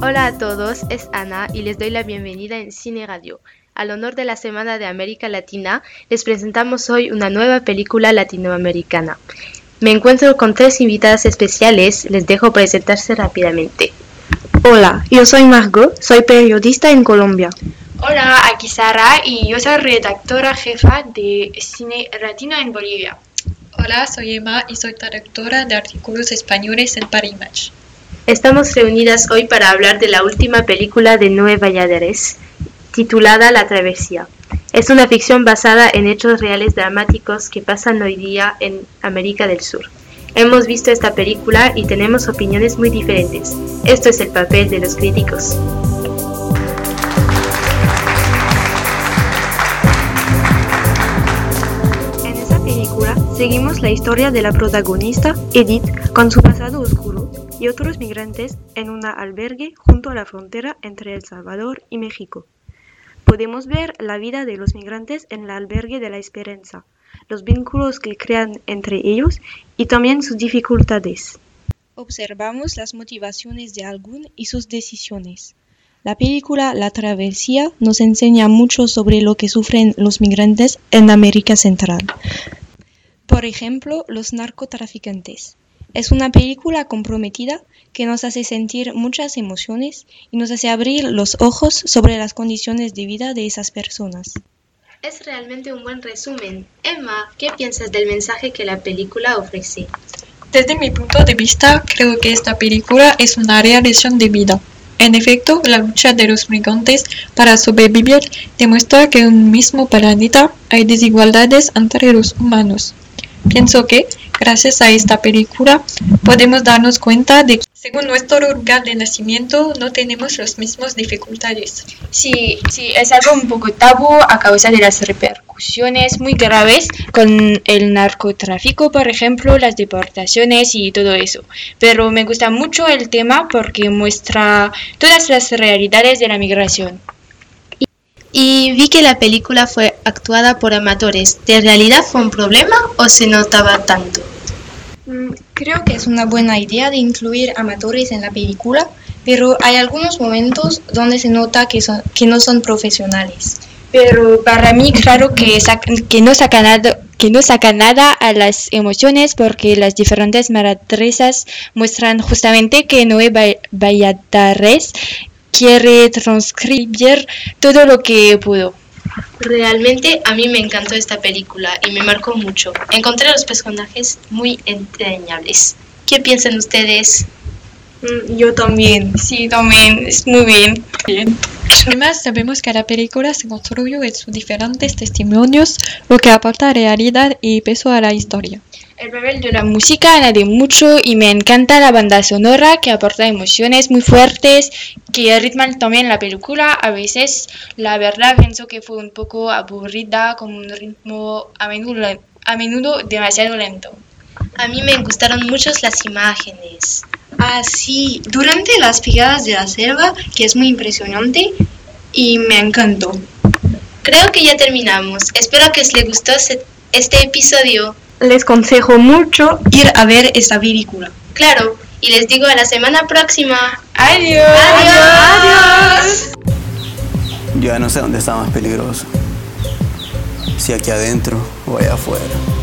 Hola a todos, es Ana y les doy la bienvenida en Cine Radio. Al honor de la Semana de América Latina, les presentamos hoy una nueva película latinoamericana. Me encuentro con 3 invitadas especiales, les dejo presentarse rápidamente. Hola, yo soy Margot, soy periodista en Colombia. Hola, aquí Sara y yo soy redactora jefa de Cine Latino en Bolivia. Hola, soy Emma y soy traductora de artículos españoles en Paris Match. Estamos reunidas hoy para hablar de la última película de Noé Valladares, titulada La Travesía. Es una ficción basada en hechos reales dramáticos que pasan hoy día en América del Sur. Hemos visto esta película y tenemos opiniones muy diferentes. Esto es el papel de los críticos. En esta película seguimos la historia de la protagonista, Edith, con su pasado oscuro y otros migrantes en un albergue junto a la frontera entre El Salvador y México. Podemos ver la vida de los migrantes en el albergue de la Esperanza, los vínculos que crean entre ellos y también sus dificultades. Observamos las motivaciones de algunos y sus decisiones. La película La Travesía nos enseña mucho sobre lo que sufren los migrantes en América Central. Por ejemplo, los narcotraficantes. Es una película comprometida que nos hace sentir muchas emociones y nos hace abrir los ojos sobre las condiciones de vida de esas personas. Es realmente un buen resumen. Emma, ¿qué piensas del mensaje que la película ofrece? Desde mi punto de vista, creo que esta película es una realización de vida. En efecto, la lucha de los migrantes para sobrevivir demuestra que en un mismo planeta hay desigualdades entre los humanos. Pienso que, gracias a esta película, podemos darnos cuenta de que, según nuestro lugar de nacimiento, no tenemos las mismas dificultades. Sí, es algo un poco tabú a causa de las repercusiones muy graves con el narcotráfico, por ejemplo, las deportaciones y todo eso. Pero me gusta mucho el tema porque muestra todas las realidades de la migración. Y vi que la película fue actuada por amatores. ¿De realidad fue un problema o se notaba tanto? Creo que es una buena idea de incluir amatores en la película, pero hay algunos momentos donde se nota que no son profesionales. Pero para mí, claro que no saca nada a las emociones porque las diferentes madresas muestran justamente que Noé Valladares quiere transcribir todo lo que pudo. Realmente a mí me encantó esta película y me marcó mucho. Encontré a los personajes muy entrañables. ¿Qué piensan ustedes? Yo también. Sí, también, es muy bien. Además, sabemos que la película se construyó en sus diferentes testimonios, lo que aporta realidad y peso a la historia. El papel de la música añade mucho y me encanta la banda sonora que aporta emociones muy fuertes que ritman también la película. A veces, la verdad, pienso que fue un poco aburrida, con un ritmo a menudo demasiado lento. A mí me gustaron mucho las imágenes. Ah, sí, durante las picadas de la selva, que es muy impresionante y me encantó. Creo que ya terminamos. Espero que les gustó este episodio. Les aconsejo mucho ir a ver esta película. Claro, y les digo a la semana próxima. ¡Adiós! ¡Adiós! Yo ya no sé dónde está más peligroso, si aquí adentro o allá afuera.